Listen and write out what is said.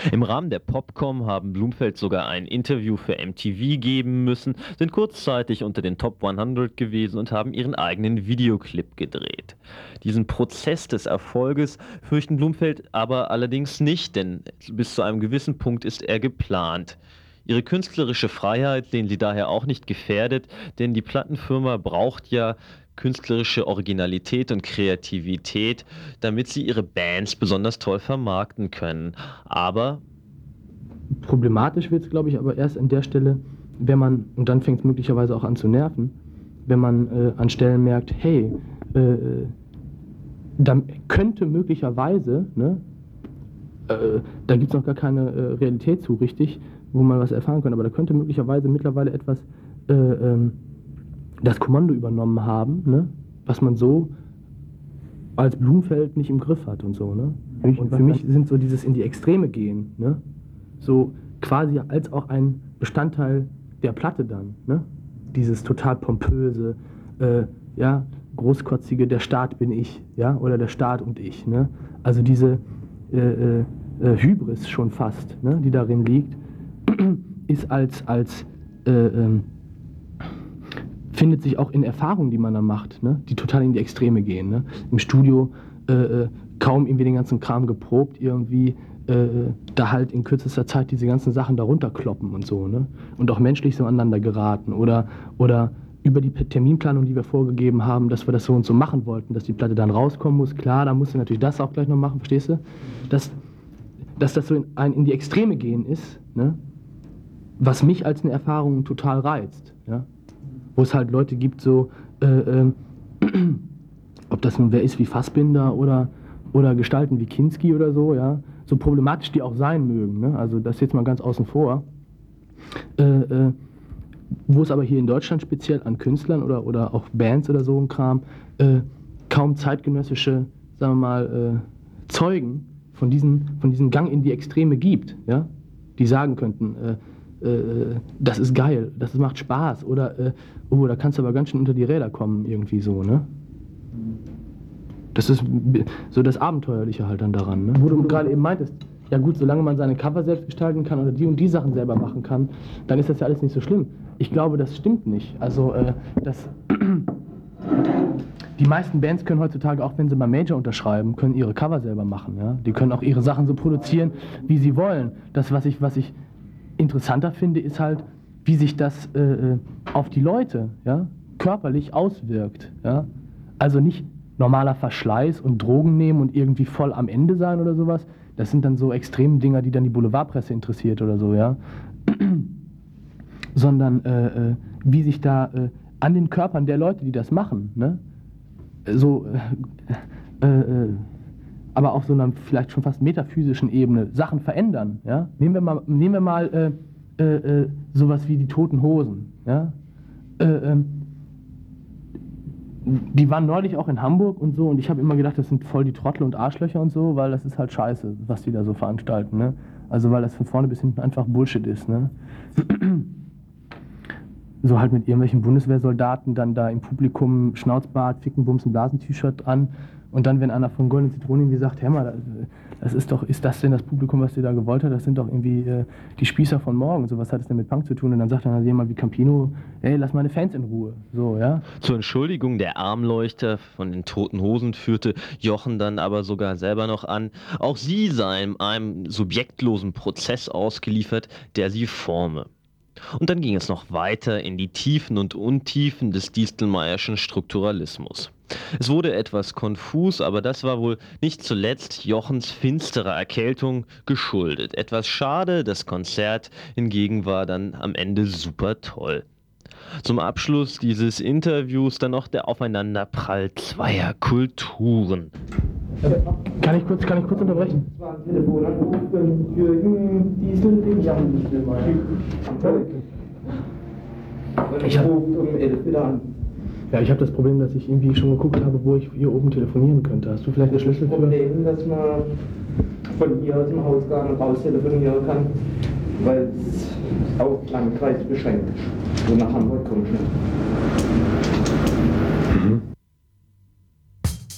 Im Rahmen der Popcom haben Blumfeld sogar ein Interview für MTV geben müssen, sind kurzzeitig unter den Top 100 gewesen und haben ihren eigenen Videoclip gedreht. Diesen Prozess des Erfolges fürchten Blumfeld aber allerdings nicht, denn bis zu einem gewissen Punkt ist er geplant. Ihre künstlerische Freiheit sehen sie daher auch nicht gefährdet, denn die Plattenfirma braucht ja künstlerische Originalität und Kreativität, damit sie ihre Bands besonders toll vermarkten können. Aber problematisch wird es, glaube ich, aber erst an der Stelle, wenn man, und dann fängt es möglicherweise auch an zu nerven, wenn man an Stellen merkt, hey, dann könnte möglicherweise, ne, da gibt es noch gar keine Realität zu, richtig, wo man was erfahren kann, aber da könnte möglicherweise mittlerweile etwas das Kommando übernommen haben, ne, was man so als Blumfeld nicht im Griff hat und so. Ne? Und für mich sind so dieses in die Extreme gehen, ne, so quasi als auch ein Bestandteil der Platte dann. Ne? Dieses total pompöse, ja, großkotzige, der Staat bin ich, ja, oder der Staat und ich. Ne? Also diese Hybris schon fast, ne, die darin liegt, ist findet sich auch in Erfahrungen, die man da macht, ne, die total in die Extreme gehen. Ne? Im Studio kaum irgendwie den ganzen Kram geprobt, irgendwie da halt in kürzester Zeit diese ganzen Sachen darunter kloppen und so. Ne? Und auch menschlich so aneinander geraten oder über die Terminplanung, die wir vorgegeben haben, dass wir das so und so machen wollten, dass die Platte dann rauskommen muss. Klar, da musst du natürlich das auch gleich noch machen, verstehst du? Dass das so in die Extreme gehen ist, ne? Was mich als eine Erfahrung total reizt. Ja? Wo es halt Leute gibt, so, ob das nun wer ist wie Fassbinder oder Gestalten wie Kinski oder so, ja, so problematisch die auch sein mögen, ne? Also das jetzt mal ganz außen vor. Wo es aber hier in Deutschland speziell an Künstlern oder auch Bands oder so ein Kram kaum zeitgenössische, sagen wir mal, Zeugen von diesem Gang in die Extreme gibt, ja? Die sagen könnten, das ist geil, das macht Spaß oder oh, da kannst du aber ganz schön unter die Räder kommen, irgendwie so, ne? Das ist so das Abenteuerliche halt dann daran, ne? Wo du gerade eben meintest, ja gut, solange man seine Cover selbst gestalten kann oder die und die Sachen selber machen kann, dann ist das ja alles nicht so schlimm. Ich glaube, das stimmt nicht. Also, die meisten Bands können heutzutage, auch wenn sie beim Major unterschreiben, können ihre Cover selber machen, ja? Die können auch ihre Sachen so produzieren, wie sie wollen. Das, was ich interessanter finde, ist halt, wie sich das auf die Leute, ja, körperlich auswirkt. Ja? Also nicht normaler Verschleiß und Drogen nehmen und irgendwie voll am Ende sein oder sowas. Das sind dann so extreme Dinger, die dann die Boulevardpresse interessiert oder so, ja. Sondern wie sich da an den Körpern der Leute, die das machen, ne, so aber auf so einer vielleicht schon fast metaphysischen Ebene Sachen verändern. Ja? Nehmen wir mal sowas wie die Toten Hosen. Ja? Die waren neulich auch in Hamburg und so und ich habe immer gedacht, das sind voll die Trottel und Arschlöcher und so, weil das ist halt scheiße, was die da so veranstalten. Ne? Also weil das von vorne bis hinten einfach Bullshit ist. Ne? So halt mit irgendwelchen Bundeswehrsoldaten dann da im Publikum Schnauzbart, Ficken, Bumsen, Blasen-T-Shirt an. Und dann, wenn einer von Goldenen Zitronen irgendwie sagt, hör mal, ist das denn das Publikum, was ihr da gewollt habt? Das sind doch irgendwie die Spießer von morgen. So, was hat es denn mit Punk zu tun? Und dann sagt dann jemand wie Campino, ey, lass meine Fans in Ruhe. So, ja. Zur Entschuldigung der Armleuchter von den Toten Hosen führte Jochen dann aber sogar selber noch an, auch sie seien einem subjektlosen Prozess ausgeliefert, der sie forme. Und dann ging es noch weiter in die Tiefen und Untiefen des Distelmeierschen Strukturalismus. Es wurde etwas konfus, aber das war wohl nicht zuletzt Jochens finsterer Erkältung geschuldet. Etwas schade, das Konzert hingegen war dann am Ende super toll. Zum Abschluss dieses Interviews dann noch der Aufeinanderprall zweier Kulturen. Kann ich kurz unterbrechen? Das war ein Telefonanruf für Jürgen Diesel, den Jan Distelmeier. Ich rufe um 11 wieder an. Ja, ich habe das Problem, dass ich irgendwie schon geguckt habe, wo ich hier oben telefonieren könnte. Hast du vielleicht einen Schlüssel für? Das Problem, dass man von hier aus dem Hausgang raus telefonieren kann, weil es auf Landkreis beschränkt ist. So nach Hamburg kommt schon.